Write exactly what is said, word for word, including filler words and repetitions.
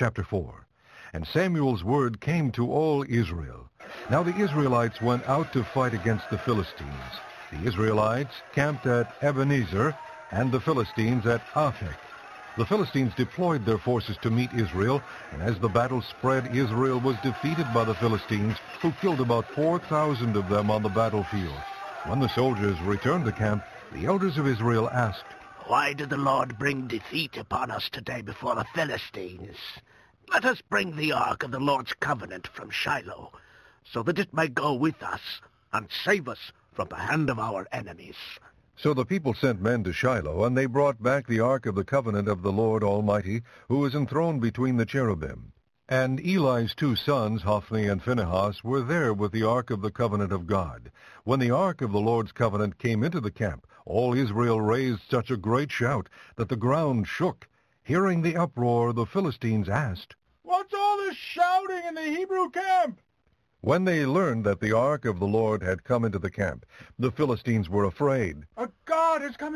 chapter four. And Samuel's word came to all Israel. Now the Israelites went out to fight against the Philistines. The Israelites camped at Ebenezer, and the Philistines at Aphek. The Philistines deployed their forces to meet Israel, and as the battle spread, Israel was defeated by the Philistines, who killed about four thousand of them on the battlefield. When the soldiers returned to camp, the elders of Israel asked, "Why did the Lord bring defeat upon us today before the Philistines? Let us bring the ark of the Lord's covenant from Shiloh, so that it may go with us and save us from the hand of our enemies." So the people sent men to Shiloh, and they brought back the ark of the covenant of the Lord Almighty, who is enthroned between the cherubim. And Eli's two sons, Hophni and Phinehas, were there with the ark of the covenant of God. When the ark of the Lord's covenant came into the camp, all Israel raised such a great shout that the ground shook. Hearing the uproar, the Philistines asked, "What's all this shouting in the Hebrew camp?" When they learned that the ark of the Lord had come into the camp, the Philistines were afraid. "A god has come